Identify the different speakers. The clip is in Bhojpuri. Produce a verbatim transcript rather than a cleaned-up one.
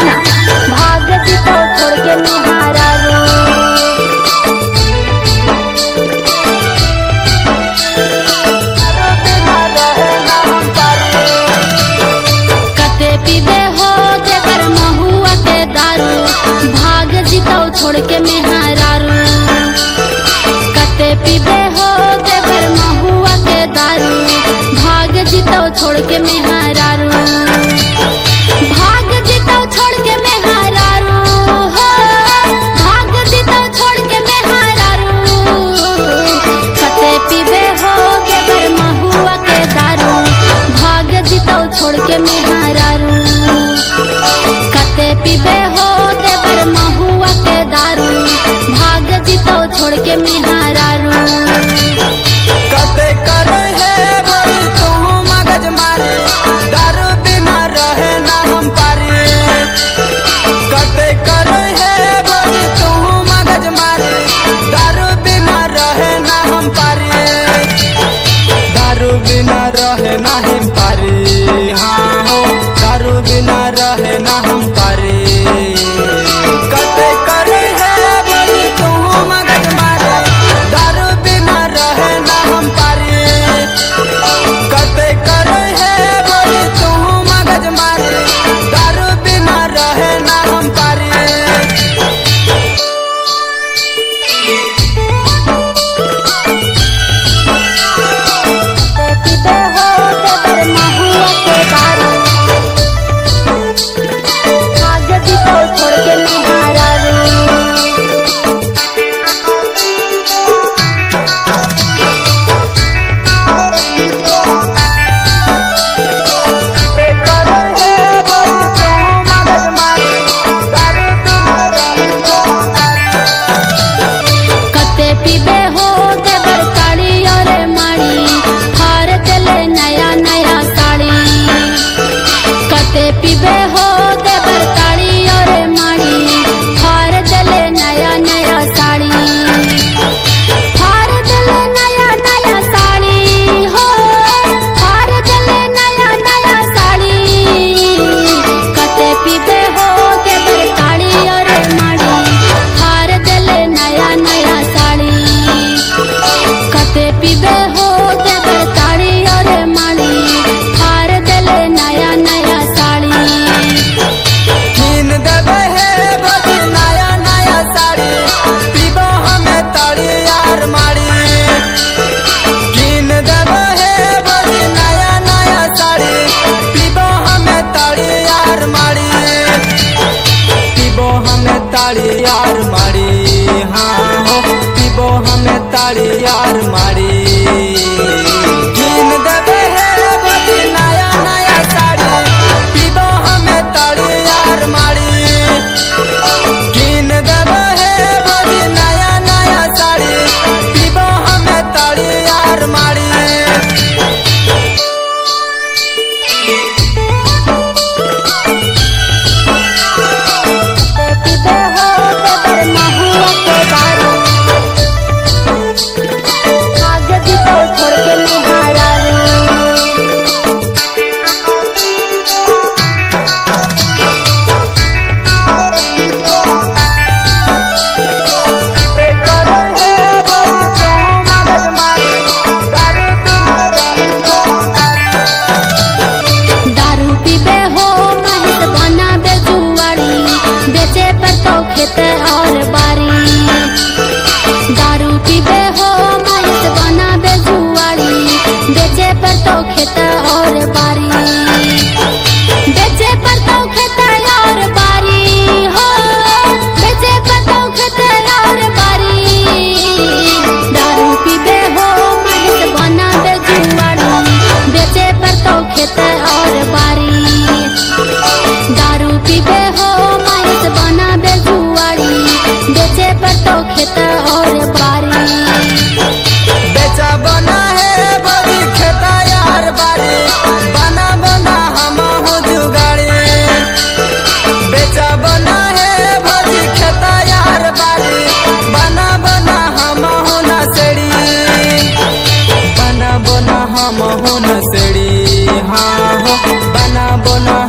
Speaker 1: दीवाना। भाग जीतो छोड़ के निहारा रू, कते पीबे हो जेकर महुआ के दारू। भाग जीतो छोड़ के निहारा रू, कते पीबे हो जेकर महुआ के दारू। भाग जीतो छोड़ के निहारा रू, भाग जीतो छोड़ के निहारा रू हो, भाग जीतो छोड़ के निहारा रू। कते पीबे हो जेकर महुआ के दारू। भाग जीतो छोड़ के निहारा रू, कते पीबे हो जेकर महुआ के दारू। भाग जीतो छोड़ के निहारा रू,
Speaker 2: कते करे है भाई तू मगज मारे, दारू बिना रहे ना हम पारे। कते करे है भाई तू मगज मारे, दारू बिना रहे ना हम पारे। दारू बिना रहे ना हम पारे, हाँ हो दारू बिना रहे ना हम पारे। कते करे है भाई तू मगज मारे, दारू बिना रहे ना हम पारे। कते करे है भाई तू मगज मारे, दारू बिना रहे ना हम पारे।
Speaker 1: पीबे हो जेकर महुआ के दारू। भाग जीतो छोड़ के निहारा रू, कते पीबे हो जेकर काली और माड़ी। हार चले नया नया साड़ी, कते पीबे हो जेकर काली और माड़ी। हार चले नया नया साड़ी, हार चले नया नया साड़ी हो, हार चले नया नया साड़ी। कते पीबे हो जेकर काली और माड़ी। हार चले नया नया साड़ी, कते पीबे हो जेकर काली और माड़ी। हार चले नया नया साड़ी,
Speaker 2: कीन देवे है भजी नया नया साड़ी, पीबो हमें ताड़ी यार माड़ी। कीन देवे है भजी नया नया साड़ी, पीबो हमें ताड़ी यार माड़ी। पीबो हमें ताड़ी यार माड़ी, हाँ हो पीबो हमें ताड़ी यार माड़ी। कीन देवे है भजी नया नया साड़ी, पीबो हमें ताड़ी यार माड़ी। कीन देवे है भजी नया नया साड़ी, पीबो हमें ताड़ी यार माड़ी।
Speaker 1: पीबे हो जेकर महुआ के दारू। भाग जीतो छोड़ के निहारा रू, दारू पीबे हो महित बना बेजुआरी। बेचे पर तो खेत और बारी, दारू पीबे हो महित बना बेजुआरी। बेचे पर तो खेत और बारी, बेचे पर तो खेत और बारी हो, बेचे पर तो खेत और बारी। दारू पीबे हो महित बना बेजुआरी। बेचे पर तो खेत और बारी, दारू पीबे हो महित बना बेजुआरी। बेचे पर तो खेत और बारी,
Speaker 2: बेचा बना है बड़ी खेता यार बारी। बना बना हम हो जुगाड़ी, बेचा बना है बड़ी खेता यार बारी। बना बना हम हो नसेड़ी, बना बना हम हो नसेड़ी, हाँ हो बना बना